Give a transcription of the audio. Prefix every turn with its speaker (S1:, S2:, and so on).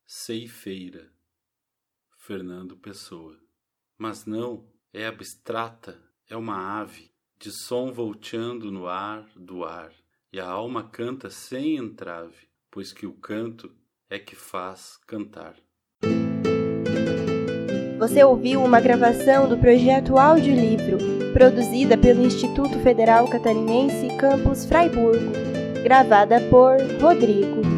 S1: ceifeira, Fernando Pessoa. Mas não, é abstrata, é uma ave, de som volteando no ar do ar, e a alma canta sem entrave, pois que o canto é que faz cantar.
S2: Você ouviu uma gravação do projeto Audiolivro, produzida pelo Instituto Federal Catarinense Campus Fraiburgo, gravada por Rodrigo.